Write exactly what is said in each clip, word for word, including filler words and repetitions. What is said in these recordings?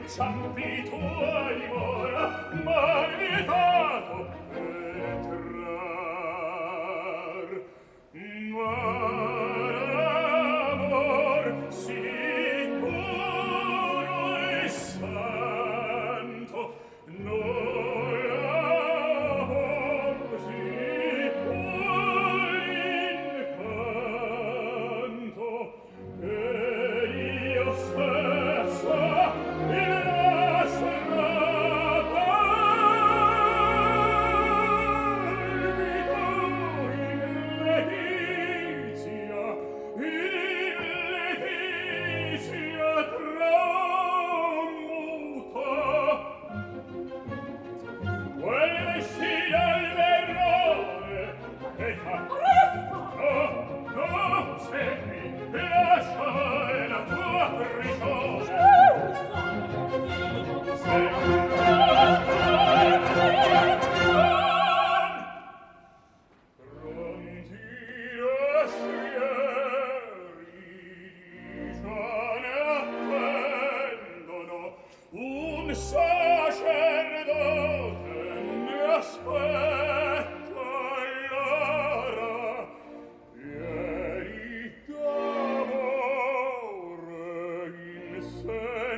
inciampi tuoi ora m'hai vietato penetrar, ma l'amor sicuro e santo non l'amor sicuro l'incanto e io stessa in la strada in letizia in letizia tramuta quel vestito al verrone e fa no, no, segui lascia la tua prigione un sacerdote mi aspetta allora ieri d'amore in sen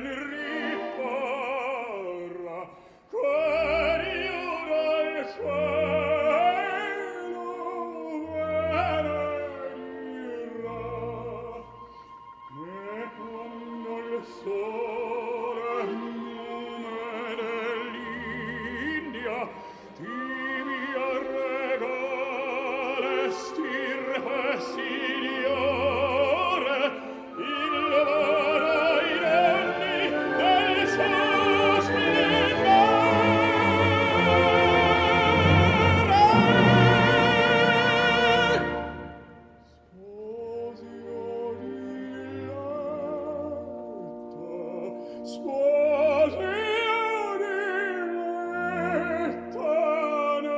riparra queriu dal cielo venirà e quando il sole lume dell'India ti mi regalesti signore il vano ai danni del suo splendore sposio di letto sposio di letto ne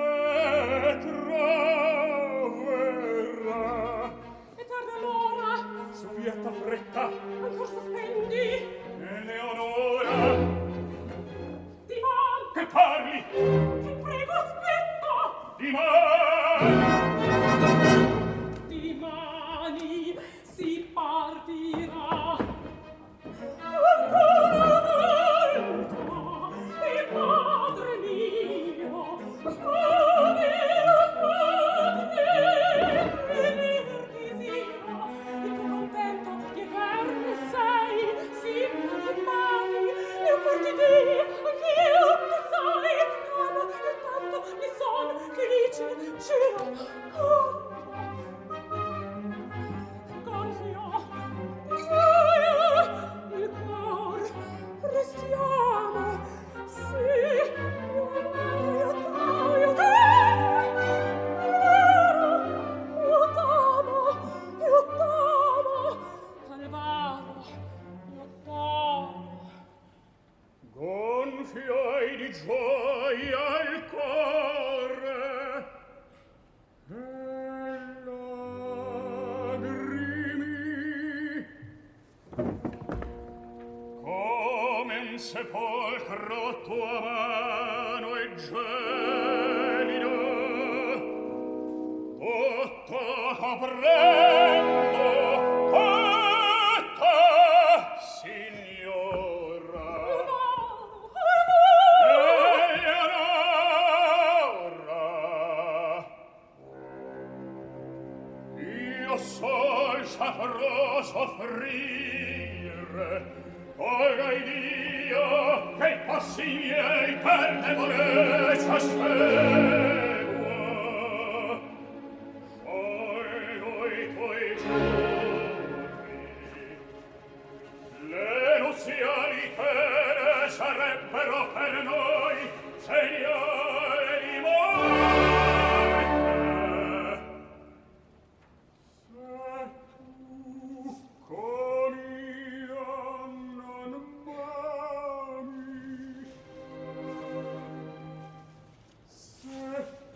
traverrà È tarda l'ora. Soffietta fretta Ancor sospendi. e Leonora Divan. che parli Ti prego, aspetta. di mani Di mani si partirà. Ancora volta, il padre mio, povero padre, venir desira, e tu contento di averne sei, sì, di mani, ne ho porti te, anch'io, tu sai, amo, e tanto mi son felice, giro, oh, gonfio, il cor, restiamo, sì, io t'amo, io t'amo, io t'amo, io t'amo, Alvaro, io t'amo. gonfio e di gioia il cuore e lagrimi come un sepolcro tua mano è gelido tutto coprendo tutta signora Eleonora io sol saprò soffrire tolga Dio che i passi miei per debolezza segua sciolgo i tuoi giorni le nuziali pene sarebbero per noi segnale di morte se tu com'io non m'ami se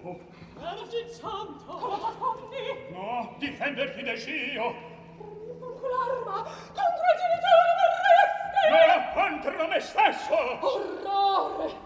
Oh. Vergine Santa! Come t'ascondi? No, difenderti del scio! Con l'arma contro i genitori vorresti! No, contro me stesso! Orrore!